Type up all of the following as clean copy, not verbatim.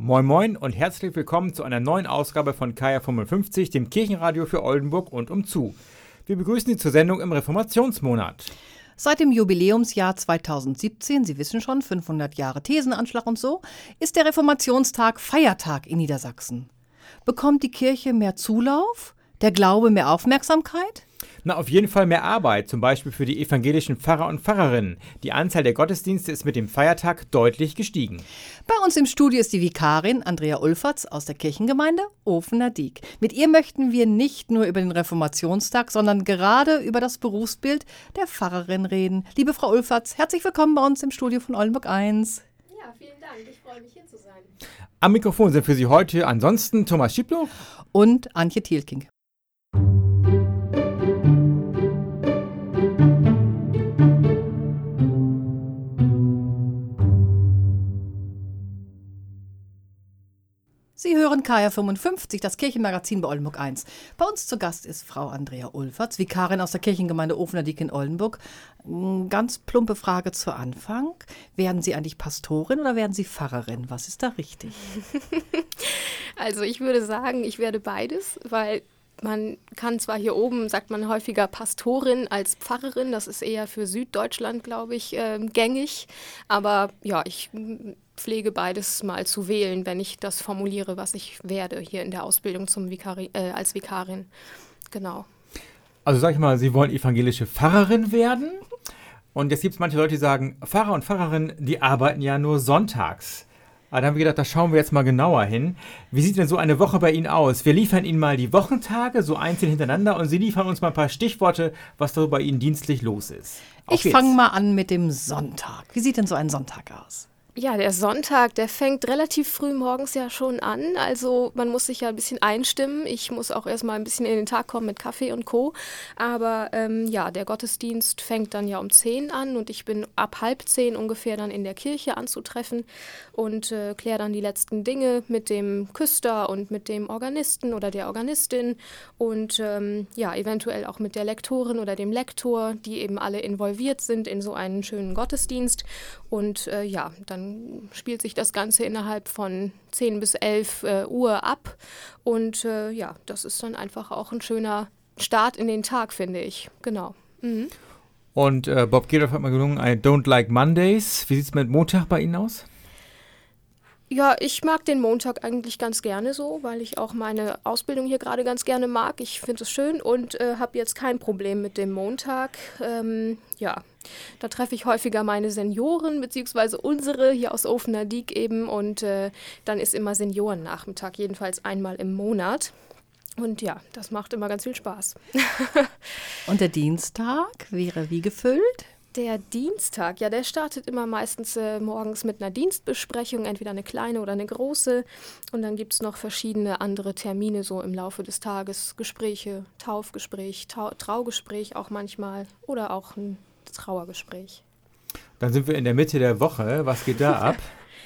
Moin Moin und herzlich willkommen zu einer neuen Ausgabe von KR55, dem Kirchenradio für Oldenburg und umzu. Wir begrüßen Sie zur Sendung im Reformationsmonat. Seit dem Jubiläumsjahr 2017, Sie wissen schon, 500 Jahre Thesenanschlag und so, ist der Reformationstag Feiertag in Niedersachsen. Bekommt die Kirche mehr Zulauf? Der Glaube mehr Aufmerksamkeit? Na, auf jeden Fall mehr Arbeit, zum Beispiel für die evangelischen Pfarrer und Pfarrerinnen. Die Anzahl der Gottesdienste ist mit dem Feiertag deutlich gestiegen. Bei uns im Studio ist die Vikarin Andrea Ulfertz aus der Kirchengemeinde Ofener-Diek. Mit ihr möchten wir nicht nur über den Reformationstag, sondern gerade über das Berufsbild der Pfarrerin reden. Liebe Frau Ulfertz, herzlich willkommen bei uns im Studio von Oldenburg 1. Ja, vielen Dank. Ich freue mich, hier zu sein. Am Mikrofon sind für Sie heute ansonsten Thomas Schieblow und Antje Thielking. Sie hören KR55, das Kirchenmagazin bei Oldenburg 1. Bei uns zu Gast ist Frau Andrea Ulfertz, Vikarin aus der Kirchengemeinde Ofener-Diek in Oldenburg. Ganz plumpe Frage zu Anfang. Werden Sie eigentlich Pastorin oder werden Sie Pfarrerin? Was ist da richtig? Also ich würde sagen, ich werde beides, weil man kann zwar hier oben, sagt man häufiger Pastorin als Pfarrerin, das ist eher für Süddeutschland, glaube ich, gängig. Aber ja, ich pflege beides mal zu wählen, wenn ich das formuliere, was ich werde hier in der Ausbildung als Vikarin. Genau. Also sag ich mal, Sie wollen evangelische Pfarrerin werden. Und jetzt gibt es manche Leute, die sagen, Pfarrer und Pfarrerin, die arbeiten ja nur sonntags. Aber da haben wir gedacht, da schauen wir jetzt mal genauer hin. Wie sieht denn so eine Woche bei Ihnen aus? Wir liefern Ihnen mal die Wochentage, so einzeln hintereinander, und Sie liefern uns mal ein paar Stichworte, was da bei Ihnen dienstlich los ist. Ich fange mal an mit dem Sonntag. Wie sieht denn so ein Sonntag aus? Ja, der Sonntag, der fängt relativ früh morgens ja schon an. Also man muss sich ja ein bisschen einstimmen. Ich muss auch erstmal ein bisschen in den Tag kommen mit Kaffee und Co. Aber ja, der Gottesdienst fängt dann ja um 10 an und ich bin ab 9:30 ungefähr dann in der Kirche anzutreffen und kläre dann die letzten Dinge mit dem Küster und mit dem Organisten oder der Organistin und ja, eventuell auch mit der Lektorin oder dem Lektor, die eben alle involviert sind in so einen schönen Gottesdienst. Und ja, dann spielt sich das Ganze innerhalb von 10 bis 11 Uhr ab. Und ja, das ist dann einfach auch ein schöner Start in den Tag, finde ich. Genau. Mhm. Und Bob Geldof hat mal gelungen, I don't like Mondays. Wie sieht es mit Montag bei Ihnen aus? Ja, ich mag den Montag eigentlich ganz gerne so, weil ich auch meine Ausbildung hier gerade ganz gerne mag. Ich finde es schön und habe jetzt kein Problem mit dem Montag. Ja, da treffe ich häufiger meine Senioren, beziehungsweise unsere hier aus Ofener-Diek eben. Und dann ist immer Seniorennachmittag, jedenfalls einmal im Monat. Und ja, das macht immer ganz viel Spaß. Und der Dienstag wäre wie gefüllt? Der Dienstag, ja, der startet immer meistens morgens mit einer Dienstbesprechung, entweder eine kleine oder eine große. Und dann gibt es noch verschiedene andere Termine so im Laufe des Tages. Gespräche, Taufgespräch, Traugespräch auch manchmal oder auch ein Trauergespräch. Dann sind wir in der Mitte der Woche. Was geht da ab?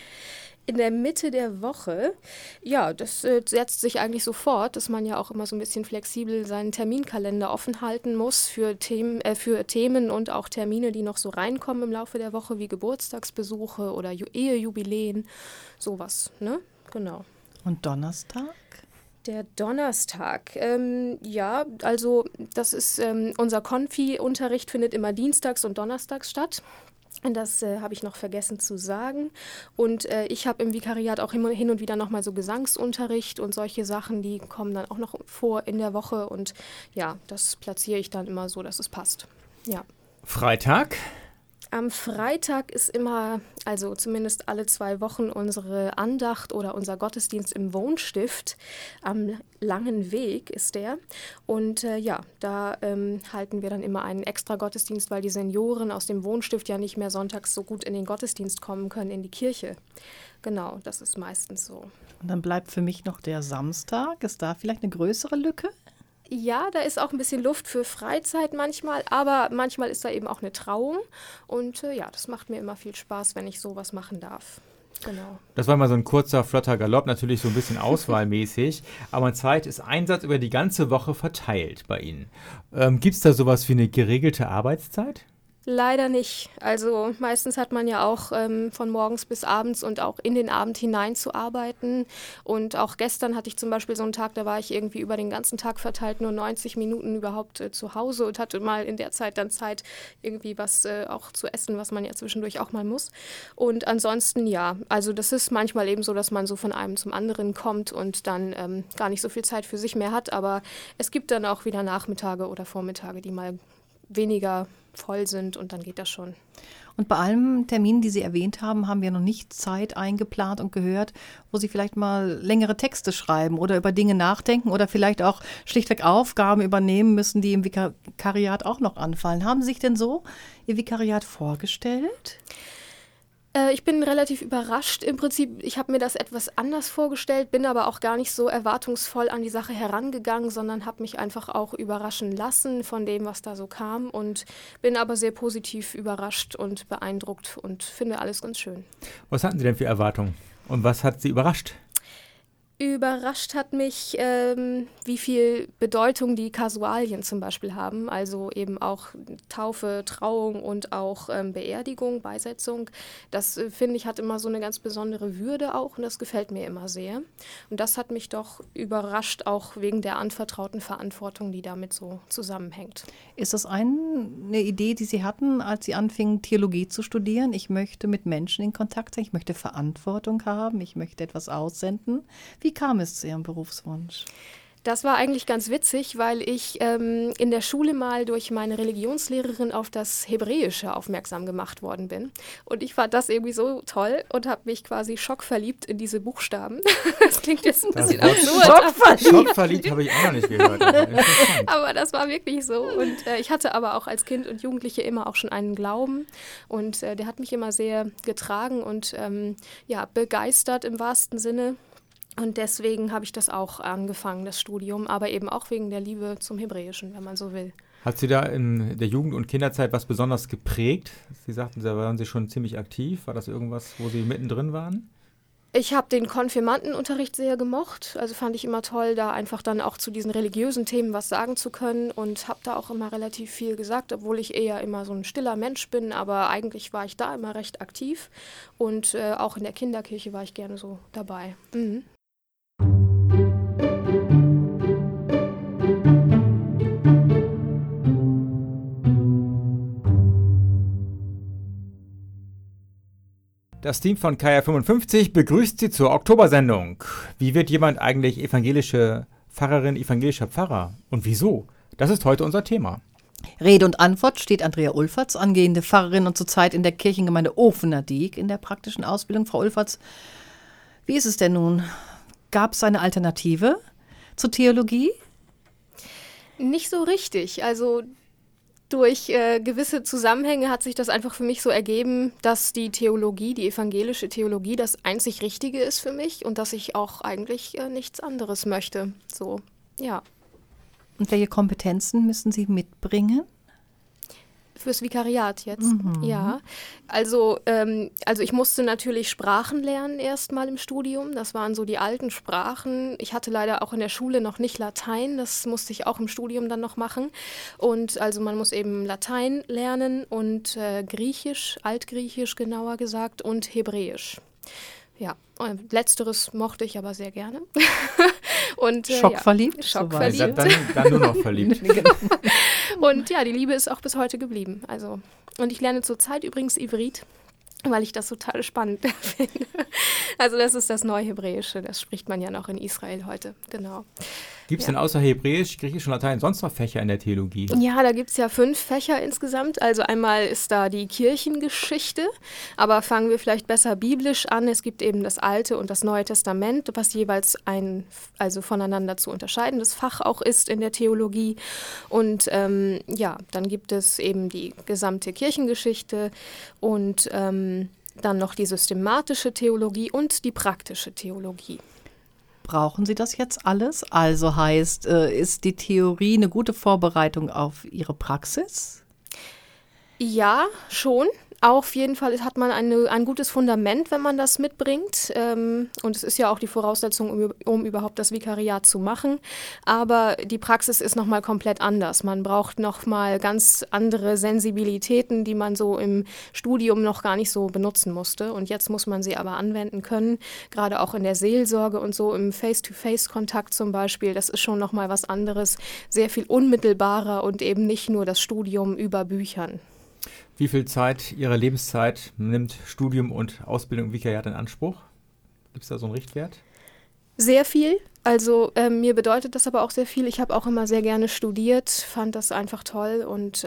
In der Mitte der Woche, ja, das setzt sich eigentlich so fort, dass man ja auch immer so ein bisschen flexibel seinen Terminkalender offen halten muss für Themen und auch Termine, die noch so reinkommen im Laufe der Woche, wie Geburtstagsbesuche oder Ehejubiläen, sowas, ne? Genau. Und Donnerstag? Der Donnerstag, ja, also das ist unser Konfi-Unterricht findet immer dienstags und donnerstags statt. Das habe ich noch vergessen zu sagen. Und ich habe im Vikariat auch hin und wieder nochmal so Gesangsunterricht und solche Sachen, die kommen dann auch noch vor in der Woche. Und ja, das platziere ich dann immer so, dass es passt. Ja. Freitag? Am Freitag ist immer, also zumindest alle 2 Wochen, unsere Andacht oder unser Gottesdienst im Wohnstift. Am Langen Weg ist der. Und ja, da halten wir dann immer einen extra Gottesdienst, weil die Senioren aus dem Wohnstift ja nicht mehr sonntags so gut in den Gottesdienst kommen können, in die Kirche. Genau, das ist meistens so. Und dann bleibt für mich noch der Samstag. Ist da vielleicht eine größere Lücke? Ja, da ist auch ein bisschen Luft für Freizeit manchmal, aber manchmal ist da eben auch eine Trauung. Und ja, das macht mir immer viel Spaß, wenn ich sowas machen darf. Genau. Das war mal so ein kurzer, flotter Galopp, natürlich so ein bisschen auswahlmäßig. Aber man zeigt, ist Einsatz über die ganze Woche verteilt bei Ihnen. Gibt es da sowas wie eine geregelte Arbeitszeit? Leider nicht. Also meistens hat man ja auch von morgens bis abends und auch in den Abend hinein zu arbeiten. Und auch gestern hatte ich zum Beispiel so einen Tag, da war ich irgendwie über den ganzen Tag verteilt nur 90 Minuten überhaupt zu Hause und hatte mal in der Zeit dann Zeit, irgendwie was auch zu essen, was man ja zwischendurch auch mal muss. Und ansonsten ja, also das ist manchmal eben so, dass man so von einem zum anderen kommt und dann gar nicht so viel Zeit für sich mehr hat. Aber es gibt dann auch wieder Nachmittage oder Vormittage, die mal weniger voll sind und dann geht das schon. Und bei allen Terminen, die Sie erwähnt haben, haben wir noch nicht Zeit eingeplant und gehört, wo Sie vielleicht mal längere Texte schreiben oder über Dinge nachdenken oder vielleicht auch schlichtweg Aufgaben übernehmen müssen, die im Vikariat auch noch anfallen. Haben Sie sich denn so Ihr Vikariat vorgestellt? Ich bin relativ überrascht. Im Prinzip, ich habe mir das etwas anders vorgestellt, bin aber auch gar nicht so erwartungsvoll an die Sache herangegangen, sondern habe mich einfach auch überraschen lassen von dem, was da so kam und bin aber sehr positiv überrascht und beeindruckt und finde alles ganz schön. Was hatten Sie denn für Erwartungen und was hat Sie überrascht? Überrascht hat mich, wie viel Bedeutung die Kasualien zum Beispiel haben, also eben auch Taufe, Trauung und auch Beerdigung, Beisetzung. Das, finde ich, hat immer so eine ganz besondere Würde auch und das gefällt mir immer sehr. Und das hat mich doch überrascht, auch wegen der anvertrauten Verantwortung, die damit so zusammenhängt. Ist das eine Idee, die Sie hatten, als Sie anfingen, Theologie zu studieren? Ich möchte mit Menschen in Kontakt sein, ich möchte Verantwortung haben, ich möchte etwas aussenden. Wie kam es zu Ihrem Berufswunsch? Das war eigentlich ganz witzig, weil ich in der Schule mal durch meine Religionslehrerin auf das Hebräische aufmerksam gemacht worden bin. Und ich fand das irgendwie so toll und habe mich quasi schockverliebt in diese Buchstaben. Das klingt jetzt ein bisschen absurd. Schockverliebt habe ich auch noch nicht gehört. Aber das war wirklich so. Und ich hatte aber auch als Kind und Jugendliche immer auch schon einen Glauben. Und der hat mich immer sehr getragen und begeistert im wahrsten Sinne. Und deswegen habe ich das auch angefangen, das Studium, aber eben auch wegen der Liebe zum Hebräischen, wenn man so will. Hat Sie da in der Jugend- und Kinderzeit was besonders geprägt? Sie sagten, da waren Sie schon ziemlich aktiv. War das irgendwas, wo Sie mittendrin waren? Ich habe den Konfirmandenunterricht sehr gemocht. Also fand ich immer toll, da einfach dann auch zu diesen religiösen Themen was sagen zu können und habe da auch immer relativ viel gesagt, obwohl ich eher immer so ein stiller Mensch bin. Aber eigentlich war ich da immer recht aktiv und auch in der Kinderkirche war ich gerne so dabei. Mhm. Das Team von KR55 begrüßt Sie zur Oktobersendung. Wie wird jemand eigentlich evangelische Pfarrerin, evangelischer Pfarrer? Und wieso? Das ist heute unser Thema. Rede und Antwort steht Andrea Ulfertz, angehende Pfarrerin und zurzeit in der Kirchengemeinde Ofener-Diek in der praktischen Ausbildung. Frau Ulfertz, wie ist es denn nun? Gab es eine Alternative zur Theologie? Nicht so richtig. Also durch gewisse Zusammenhänge hat sich das einfach für mich so ergeben, dass die Theologie, die evangelische Theologie, das einzig Richtige ist für mich und dass ich auch eigentlich nichts anderes möchte. So, ja. Und welche Kompetenzen müssen Sie mitbringen? Fürs Vikariat jetzt, ja. Also ich musste natürlich Sprachen lernen erstmal im Studium. Das waren so die alten Sprachen. Ich hatte leider auch in der Schule noch nicht Latein. Das musste ich auch im Studium dann noch machen. Und also man muss eben Latein lernen und Griechisch, Altgriechisch genauer gesagt und Hebräisch. Ja, letzteres mochte ich aber sehr gerne. Und, Schockverliebt? Schockverliebt. Dann nur noch verliebt. Und ja, die Liebe ist auch bis heute geblieben. Also, und ich lerne zurzeit übrigens Ivrit, weil ich das total spannend finde. Also das ist das Neuhebräische, das spricht man ja noch in Israel heute, genau. Gibt es denn außer Hebräisch, Griechisch und Latein sonst noch Fächer in der Theologie? Ja, da gibt es ja 5 Fächer insgesamt. Also einmal ist da die Kirchengeschichte, aber fangen wir vielleicht besser biblisch an. Es gibt eben das Alte und das Neue Testament, was jeweils ein voneinander zu unterscheidendes Fach auch ist in der Theologie. Und dann gibt es eben die gesamte Kirchengeschichte und dann noch die systematische Theologie und die praktische Theologie. Brauchen Sie das jetzt alles? Also heißt, ist die Theorie eine gute Vorbereitung auf Ihre Praxis? Ja, schon. Auf jeden Fall hat man ein gutes Fundament, wenn man das mitbringt. Und es ist ja auch die Voraussetzung, um überhaupt das Vikariat zu machen. Aber die Praxis ist nochmal komplett anders. Man braucht nochmal ganz andere Sensibilitäten, die man so im Studium noch gar nicht so benutzen musste. Und jetzt muss man sie aber anwenden können, gerade auch in der Seelsorge und so, im Face-to-Face-Kontakt zum Beispiel. Das ist schon nochmal was anderes, sehr viel unmittelbarer und eben nicht nur das Studium über Büchern. Wie viel Zeit Ihrer Lebenszeit nimmt Studium und Ausbildung im Vikariat in Anspruch? Gibt es da so einen Richtwert? Sehr viel. Also mir bedeutet das aber auch sehr viel. Ich habe auch immer sehr gerne studiert, fand das einfach toll und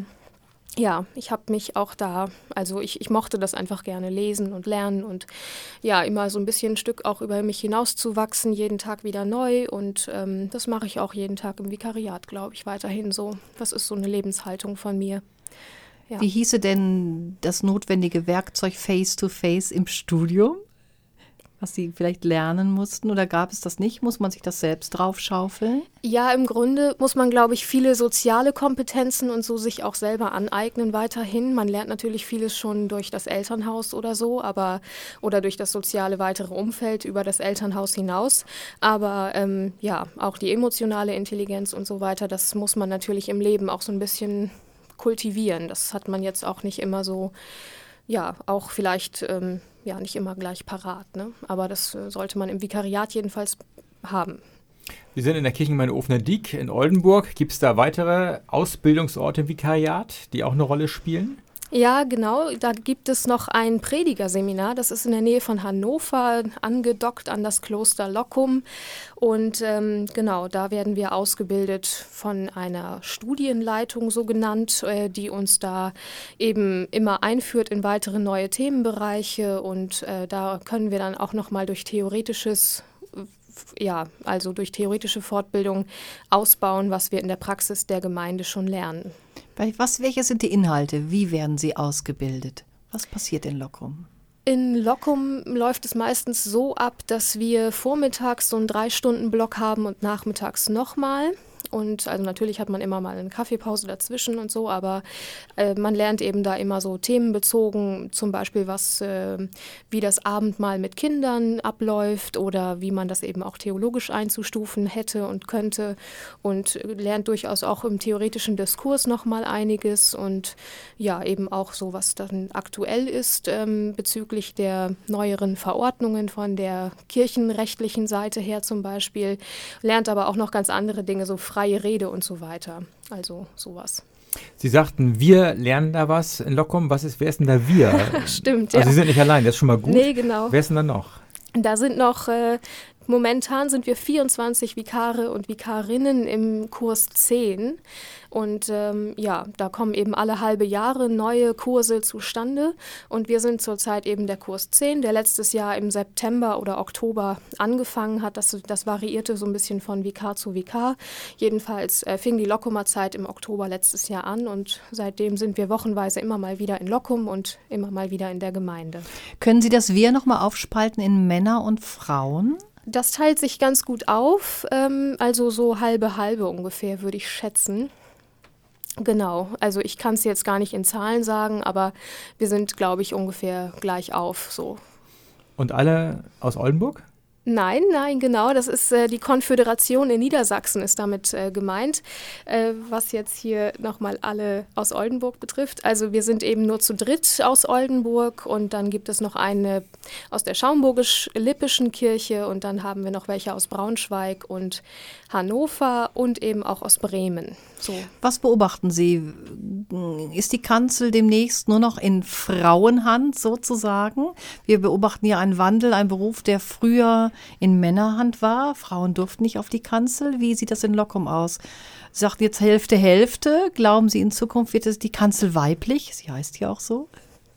ich habe mich auch da, also ich mochte das einfach gerne lesen und lernen und ja, immer so ein bisschen ein Stück auch über mich hinauszuwachsen, jeden Tag wieder neu und das mache ich auch jeden Tag im Vikariat, glaube ich, weiterhin so. Das ist so eine Lebenshaltung von mir. Ja. Wie hieße denn das notwendige Werkzeug Face-to-Face im Studium, was Sie vielleicht lernen mussten? Oder gab es das nicht? Muss man sich das selbst draufschaufeln? Ja, im Grunde muss man, glaube ich, viele soziale Kompetenzen und so sich auch selber aneignen weiterhin. Man lernt natürlich vieles schon durch das Elternhaus oder so, oder durch das soziale weitere Umfeld über das Elternhaus hinaus. Aber auch die emotionale Intelligenz und so weiter, das muss man natürlich im Leben auch so ein bisschen kultivieren. Das hat man jetzt auch nicht immer so, auch vielleicht nicht immer gleich parat. Ne? Aber das sollte man im Vikariat jedenfalls haben. Sie sind in der Kirchengemeinde Ofener-Diek in Oldenburg. Gibt es da weitere Ausbildungsorte im Vikariat, die auch eine Rolle spielen? Ja, genau. Da gibt es noch ein Predigerseminar. Das ist in der Nähe von Hannover, angedockt an das Kloster Loccum. Und da werden wir ausgebildet von einer Studienleitung, so genannt, die uns da eben immer einführt in weitere neue Themenbereiche. Und da können wir dann auch nochmal durch theoretische Fortbildung ausbauen, was wir in der Praxis der Gemeinde schon lernen. Welche sind die Inhalte? Wie werden sie ausgebildet? Was passiert in Loccum? In Loccum läuft es meistens so ab, dass wir vormittags so einen 3-Stunden-Block haben und nachmittags nochmal. Und also natürlich hat man immer mal eine Kaffeepause dazwischen und so, aber man lernt eben da immer so themenbezogen, zum Beispiel wie das Abendmahl mit Kindern abläuft oder wie man das eben auch theologisch einzustufen hätte und könnte und lernt durchaus auch im theoretischen Diskurs nochmal einiges und ja, eben auch so, was dann aktuell ist bezüglich der neueren Verordnungen von der kirchenrechtlichen Seite her zum Beispiel, lernt aber auch noch ganz andere Dinge, so freie Rede und so weiter, also sowas. Sie sagten, wir lernen da was in Loccum. Wer ist denn da wir? Stimmt, ja. Also Sie sind nicht allein, das ist schon mal gut. Nee, genau. Wer ist denn da noch? Da sind noch, momentan sind wir 24 Vikare und Vikarinnen im Kurs 10 und da kommen eben alle halbe Jahre neue Kurse zustande und wir sind zurzeit eben der Kurs 10, der letztes Jahr im September oder Oktober angefangen hat. Das variierte so ein bisschen von Vikar zu Vikar. Jedenfalls fing die Loccumer Zeit im Oktober letztes Jahr an und seitdem sind wir wochenweise immer mal wieder in Loccum und immer mal wieder in der Gemeinde. Können Sie das Wir nochmal aufspalten in Männer und Frauen? Das teilt sich ganz gut auf, also so halbe ungefähr, würde ich schätzen. Genau, also ich kann es jetzt gar nicht in Zahlen sagen, aber wir sind, glaube ich, ungefähr gleich auf. So. Und alle aus Oldenburg? Nein, genau, das ist die Konföderation in Niedersachsen ist damit gemeint, was jetzt hier nochmal alle aus Oldenburg betrifft. Also wir sind eben nur zu dritt aus Oldenburg und dann gibt es noch eine aus der Schaumburgisch-Lippischen Kirche und dann haben wir noch welche aus Braunschweig und Hannover und eben auch aus Bremen. So. Was beobachten Sie? Ist die Kanzel demnächst nur noch in Frauenhand sozusagen? Wir beobachten ja einen Wandel, einen Beruf, der früher in Männerhand war. Frauen durften nicht auf die Kanzel. Wie sieht das in Loccum aus? Sie sagt jetzt Hälfte. Glauben Sie, in Zukunft wird die Kanzel weiblich? Sie heißt ja auch so.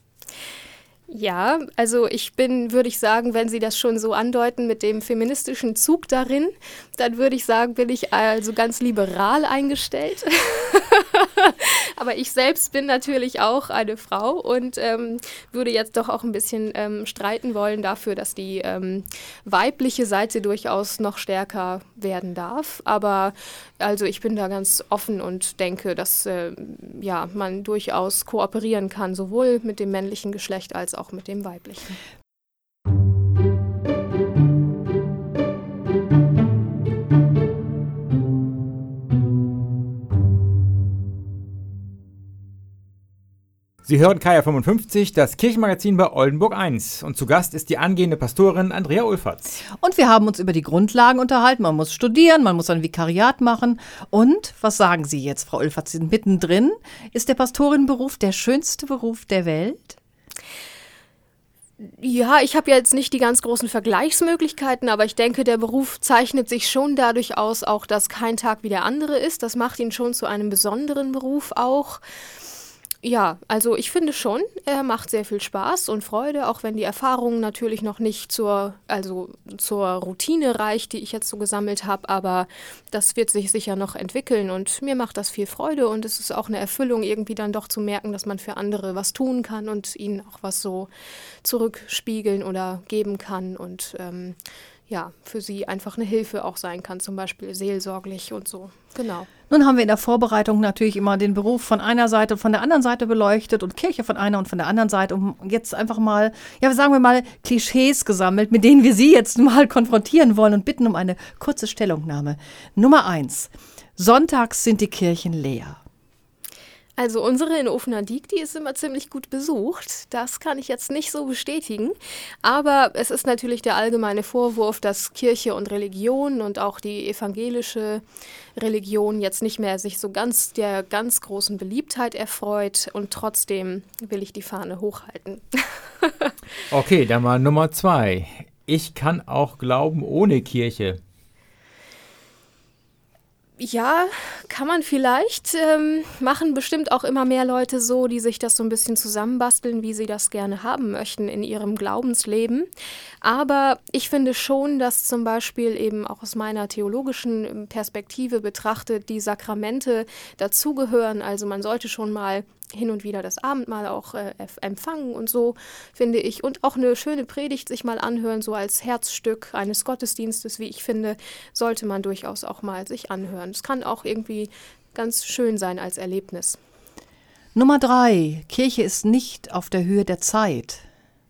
Ja, also würde ich sagen, wenn Sie das schon so andeuten mit dem feministischen Zug darin, dann würde ich sagen, bin ich also ganz liberal eingestellt. Aber ich selbst bin natürlich auch eine Frau und würde jetzt doch auch ein bisschen streiten wollen dafür, dass die weibliche Seite durchaus noch stärker werden darf. Aber also ich bin da ganz offen und denke, dass man durchaus kooperieren kann, sowohl mit dem männlichen Geschlecht als auch mit dem weiblichen. Sie hören Kaya 55, das Kirchenmagazin bei Oldenburg 1. Und zu Gast ist die angehende Pastorin Andrea Ulfertz. Und wir haben uns über die Grundlagen unterhalten. Man muss studieren, man muss ein Vikariat machen. Und was sagen Sie jetzt, Frau Ulfertz? Sie sind mittendrin. Ist der Pastorinnenberuf der schönste Beruf der Welt? Ja, ich habe jetzt nicht die ganz großen Vergleichsmöglichkeiten, aber ich denke, der Beruf zeichnet sich schon dadurch aus, auch dass kein Tag wie der andere ist. Das macht ihn schon zu einem besonderen Beruf auch. Ja, also ich finde schon, er macht sehr viel Spaß und Freude, auch wenn die Erfahrung natürlich noch nicht zur Routine reicht, die ich jetzt so gesammelt habe, aber das wird sich sicher noch entwickeln und mir macht das viel Freude und es ist auch eine Erfüllung, irgendwie dann doch zu merken, dass man für andere was tun kann und ihnen auch was so zurückspiegeln oder geben kann und für sie einfach eine Hilfe auch sein kann, zum Beispiel seelsorglich und so. Genau. Nun haben wir in der Vorbereitung natürlich immer den Beruf von einer Seite und von der anderen Seite beleuchtet und Kirche von einer und von der anderen Seite, um jetzt einfach mal, sagen wir mal, Klischees gesammelt, mit denen wir Sie jetzt mal konfrontieren wollen und bitten um eine kurze Stellungnahme. Nummer 1. Sonntags sind die Kirchen leer. Also unsere in Ofenadyk, die ist immer ziemlich gut besucht. Das kann ich jetzt nicht so bestätigen. Aber es ist natürlich der allgemeine Vorwurf, dass Kirche und Religion und auch die evangelische Religion jetzt nicht mehr sich so ganz der ganz großen Beliebtheit erfreut. Und trotzdem will ich die Fahne hochhalten. Okay, dann mal Nummer 2. Ich kann auch glauben ohne Kirche. Ja, kann man vielleicht. Machen bestimmt auch immer mehr Leute so, die sich das so ein bisschen zusammenbasteln, wie sie das gerne haben möchten in ihrem Glaubensleben. Aber ich finde schon, dass zum Beispiel eben auch aus meiner theologischen Perspektive betrachtet, die Sakramente dazugehören. Also man sollte schon mal hin und wieder das Abendmahl auch empfangen und so, finde ich. Und auch eine schöne Predigt sich mal anhören, so als Herzstück eines Gottesdienstes, wie ich finde, sollte man durchaus auch mal sich anhören. Es kann auch irgendwie ganz schön sein als Erlebnis. Nummer 3. Kirche ist nicht auf der Höhe der Zeit.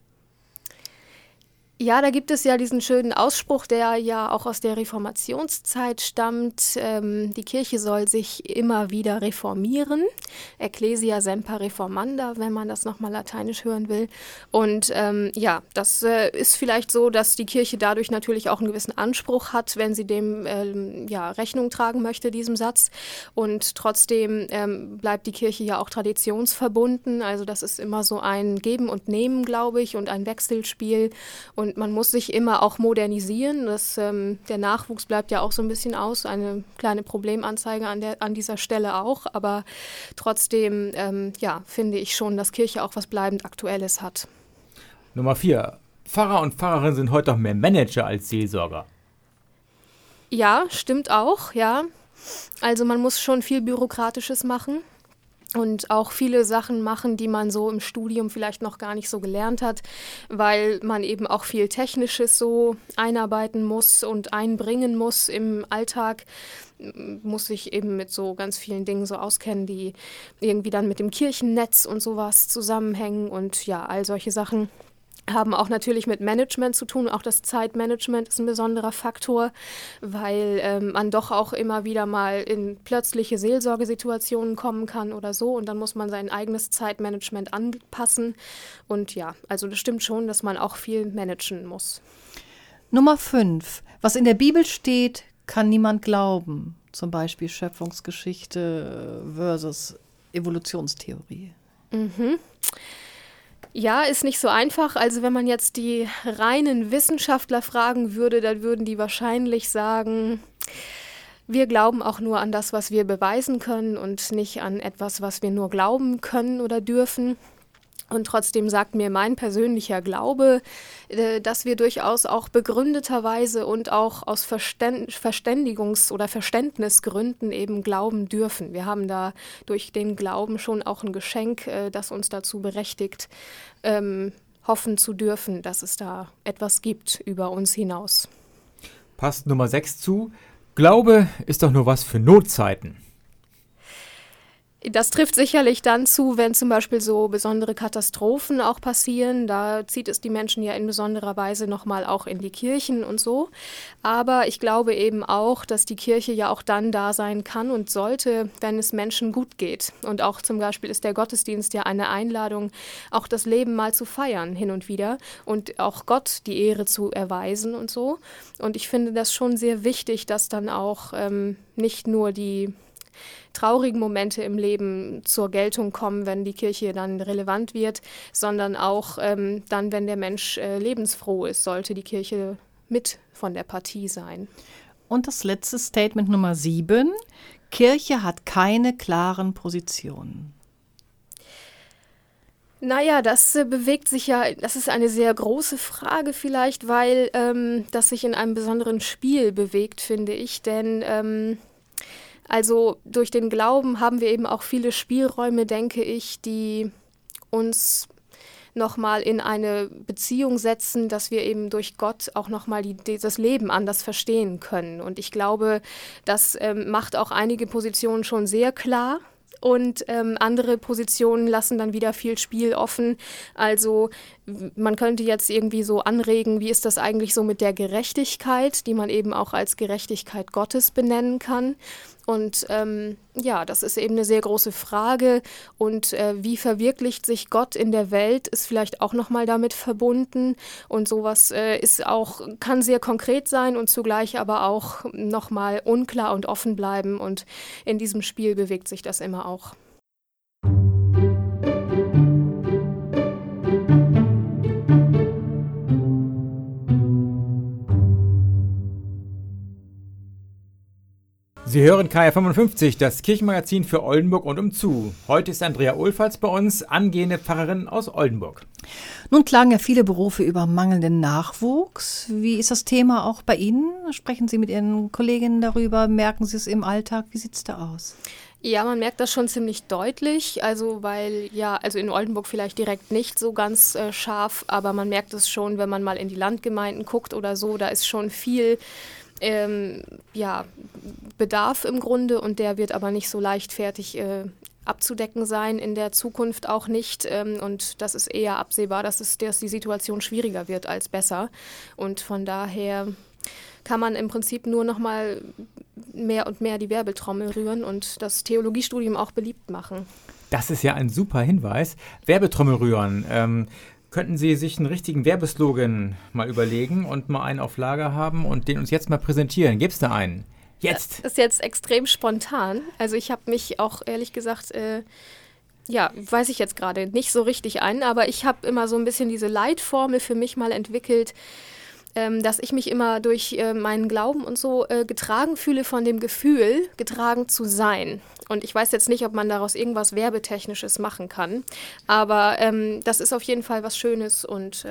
Ja, da gibt es ja diesen schönen Ausspruch, der ja auch aus der Reformationszeit stammt. Die Kirche soll sich immer wieder reformieren. Ecclesia semper reformanda, wenn man das nochmal lateinisch hören will. Und das ist vielleicht so, dass die Kirche dadurch natürlich auch einen gewissen Anspruch hat, wenn sie dem Rechnung tragen möchte, diesem Satz. Und trotzdem bleibt die Kirche ja auch traditionsverbunden. Also das ist immer so ein Geben und Nehmen, glaube ich, und ein Wechselspiel. Und man muss sich immer auch modernisieren. Der Nachwuchs bleibt ja auch so ein bisschen aus. Eine kleine Problemanzeige an dieser Stelle auch. Aber trotzdem, finde ich schon, dass Kirche auch was bleibend Aktuelles hat. Nummer 4. Pfarrer und Pfarrerinnen sind heute auch mehr Manager als Seelsorger. Ja, stimmt auch, ja. Also man muss schon viel Bürokratisches machen. Und auch viele Sachen machen, die man so im Studium vielleicht noch gar nicht so gelernt hat, weil man eben auch viel Technisches so einarbeiten muss und einbringen muss im Alltag, muss sich eben mit so ganz vielen Dingen so auskennen, die irgendwie dann mit dem Kirchennetz und sowas zusammenhängen und ja, all solche Sachen haben auch natürlich mit Management zu tun. Auch das Zeitmanagement ist ein besonderer Faktor, weil man doch auch immer wieder mal in plötzliche Seelsorgesituationen kommen kann oder so. Und dann muss man sein eigenes Zeitmanagement anpassen. Und ja, also das stimmt schon, dass man auch viel managen muss. Nummer 5. Was in der Bibel steht, kann niemand glauben. Zum Beispiel Schöpfungsgeschichte versus Evolutionstheorie. Mhm. Ja, ist nicht so einfach. Also wenn man jetzt die reinen Wissenschaftler fragen würde, dann würden die wahrscheinlich sagen, wir glauben auch nur an das, was wir beweisen können und nicht an etwas, was wir nur glauben können oder dürfen. Und trotzdem sagt mir mein persönlicher Glaube, dass wir durchaus auch begründeterweise und auch aus Verständigungs- oder Verständnisgründen eben glauben dürfen. Wir haben da durch den Glauben schon auch ein Geschenk, das uns dazu berechtigt, hoffen zu dürfen, dass es da etwas gibt über uns hinaus. Passt Nummer 6 zu. Glaube ist doch nur was für Notzeiten. Das trifft sicherlich dann zu, wenn zum Beispiel so besondere Katastrophen auch passieren. Da zieht es die Menschen ja in besonderer Weise nochmal auch in die Kirchen und so. Aber ich glaube eben auch, dass die Kirche ja auch dann da sein kann und sollte, wenn es Menschen gut geht. Und auch zum Beispiel ist der Gottesdienst ja eine Einladung, auch das Leben mal zu feiern hin und wieder und auch Gott die Ehre zu erweisen und so. Und ich finde das schon sehr wichtig, dass dann auch nicht nur die traurigen Momente im Leben zur Geltung kommen, wenn die Kirche dann relevant wird, sondern auch dann, wenn der Mensch lebensfroh ist, sollte die Kirche mit von der Partie sein. Und das letzte Statement Nummer 7. Kirche hat keine klaren Positionen. Naja, das bewegt sich ja, das ist eine sehr große Frage vielleicht, weil das sich in einem besonderen Spiel bewegt, finde ich, denn also durch den Glauben haben wir eben auch viele Spielräume, denke ich, die uns nochmal in eine Beziehung setzen, dass wir eben durch Gott auch nochmal das Leben anders verstehen können. Und ich glaube, das macht auch einige Positionen schon sehr klar. Und andere Positionen lassen dann wieder viel Spiel offen. Also man könnte jetzt irgendwie so anregen, wie ist das eigentlich so mit der Gerechtigkeit, die man eben auch als Gerechtigkeit Gottes benennen kann. Und ja, das ist eben eine sehr große Frage. Und wie verwirklicht sich Gott in der Welt, ist vielleicht auch nochmal damit verbunden. Und sowas kann sehr konkret sein und zugleich aber auch nochmal unklar und offen bleiben. Und in diesem Spiel bewegt sich das immer auch. Sie hören KR55, das Kirchenmagazin für Oldenburg und umzu. Heute ist Andrea Ohlfatz bei uns, angehende Pfarrerin aus Oldenburg. Nun klagen ja viele Berufe über mangelnden Nachwuchs. Wie ist das Thema auch bei Ihnen? Sprechen Sie mit Ihren Kolleginnen darüber? Merken Sie es im Alltag? Wie sieht es da aus? Ja, man merkt das schon ziemlich deutlich, also in Oldenburg vielleicht direkt nicht so ganz scharf, aber man merkt es schon, wenn man mal in die Landgemeinden guckt oder so, da ist schon viel Bedarf im Grunde und der wird aber nicht so leichtfertig abzudecken sein, in der Zukunft auch nicht und das ist eher absehbar, dass die Situation schwieriger wird als besser und von daher kann man im Prinzip nur noch mal mehr und mehr die Werbetrommel rühren und das Theologiestudium auch beliebt machen. Das ist ja ein super Hinweis. Werbetrommel rühren. Könnten Sie sich einen richtigen Werbeslogan mal überlegen und mal einen auf Lager haben und den uns jetzt mal präsentieren? Gibt's da einen? Jetzt! Das ist jetzt extrem spontan. Also ich habe mich auch ehrlich gesagt, weiß ich jetzt gerade nicht so richtig ein, aber ich habe immer so ein bisschen diese Leitformel für mich mal entwickelt, dass ich mich immer durch meinen Glauben und so getragen fühle von dem Gefühl, getragen zu sein. Und ich weiß jetzt nicht, ob man daraus irgendwas Werbetechnisches machen kann, aber das ist auf jeden Fall was Schönes und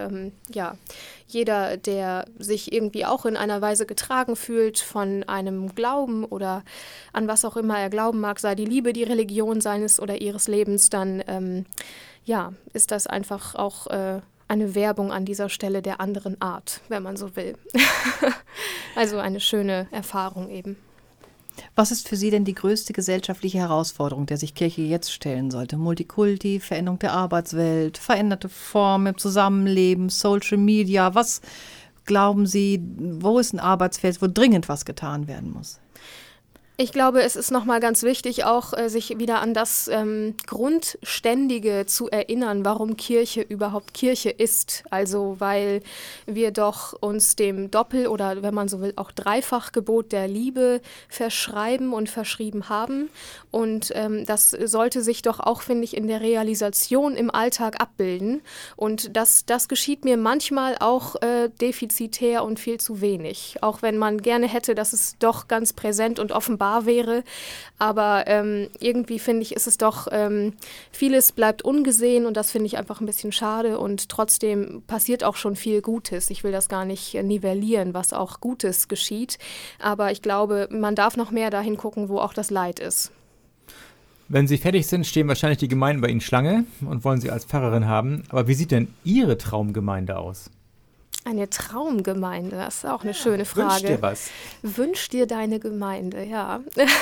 jeder, der sich irgendwie auch in einer Weise getragen fühlt von einem Glauben oder an was auch immer er glauben mag, sei die Liebe die Religion seines oder ihres Lebens, dann ist das einfach auch eine Werbung an dieser Stelle der anderen Art, wenn man so will. Also eine schöne Erfahrung eben. Was ist für Sie denn die größte gesellschaftliche Herausforderung, der sich Kirche jetzt stellen sollte? Multikulti, Veränderung der Arbeitswelt, veränderte Formen im Zusammenleben, Social Media. Was glauben Sie, wo ist ein Arbeitsfeld, wo dringend was getan werden muss? Ich glaube, es ist nochmal ganz wichtig, auch sich wieder an das Grundständige zu erinnern, warum Kirche überhaupt Kirche ist. Also weil wir doch uns dem Doppel- oder wenn man so will, auch Dreifachgebot der Liebe verschreiben und verschrieben haben. Und das sollte sich doch auch, finde ich, in der Realisation im Alltag abbilden. Und das geschieht mir manchmal auch defizitär und viel zu wenig. Auch wenn man gerne hätte, dass es doch ganz präsent und offenbar wahr wäre. Aber irgendwie finde ich, ist es doch, vieles bleibt ungesehen und das finde ich einfach ein bisschen schade und trotzdem passiert auch schon viel Gutes. Ich will das gar nicht nivellieren, was auch Gutes geschieht, aber ich glaube, man darf noch mehr dahin gucken, wo auch das Leid ist. Wenn Sie fertig sind, stehen wahrscheinlich die Gemeinden bei Ihnen Schlange und wollen Sie als Pfarrerin haben. Aber wie sieht denn Ihre Traumgemeinde aus? Eine Traumgemeinde, das ist auch eine schöne Frage. Wünsch dir was? Wünsch dir deine Gemeinde, ja.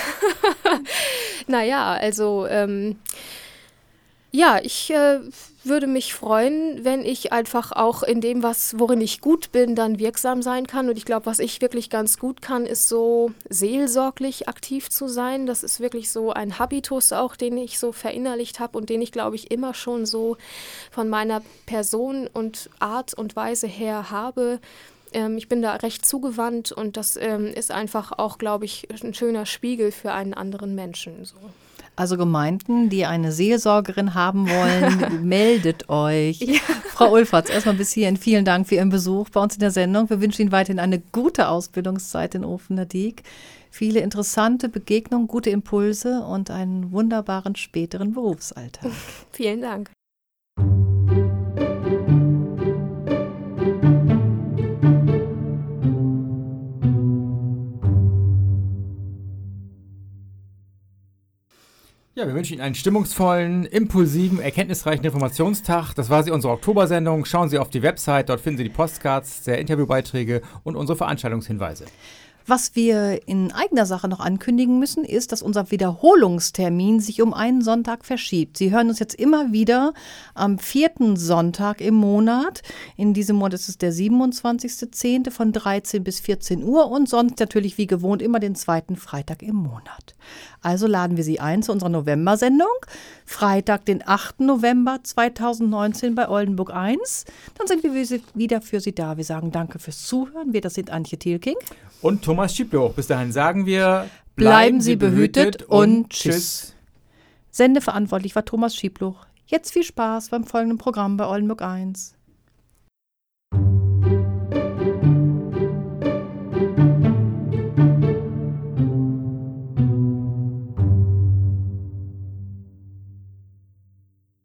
Naja, also ja, ich würde mich freuen, wenn ich einfach auch in dem, worin ich gut bin, dann wirksam sein kann. Und ich glaube, was ich wirklich ganz gut kann, ist so seelsorglich aktiv zu sein. Das ist wirklich so ein Habitus auch, den ich so verinnerlicht habe und den ich, glaube ich, immer schon so von meiner Person und Art und Weise her habe. Ich bin da recht zugewandt und das ist einfach auch, glaube ich, ein schöner Spiegel für einen anderen Menschen. So. Also Gemeinden, die eine Seelsorgerin haben wollen, meldet euch. Ja. Frau Ulfertz, erstmal bis hierhin vielen Dank für Ihren Besuch bei uns in der Sendung. Wir wünschen Ihnen weiterhin eine gute Ausbildungszeit in Ofener-Dyck, viele interessante Begegnungen, gute Impulse und einen wunderbaren späteren Berufsalltag. Vielen Dank. Ja, wir wünschen Ihnen einen stimmungsvollen, impulsiven, erkenntnisreichen Informationstag. Das war sie, unsere Oktobersendung. Schauen Sie auf die Website, dort finden Sie die Postcards, der Interviewbeiträge und unsere Veranstaltungshinweise. Was wir in eigener Sache noch ankündigen müssen, ist, dass unser Wiederholungstermin sich um einen Sonntag verschiebt. Sie hören uns jetzt immer wieder am 4. Sonntag im Monat. In diesem Monat ist es der 27.10. von 13 bis 14 Uhr und sonst natürlich wie gewohnt immer den 2. Freitag im Monat. Also laden wir Sie ein zu unserer November-Sendung. Freitag, den 8. November 2019 bei Oldenburg 1. Dann sind wir wieder für Sie da. Wir sagen danke fürs Zuhören. Wir, das sind Antje Thielking und Thomas Schiebloch. Bis dahin sagen wir, bleiben Sie behütet und tschüss. Sendeverantwortlich war Thomas Schiebloch. Jetzt viel Spaß beim folgenden Programm bei Oldenburg 1.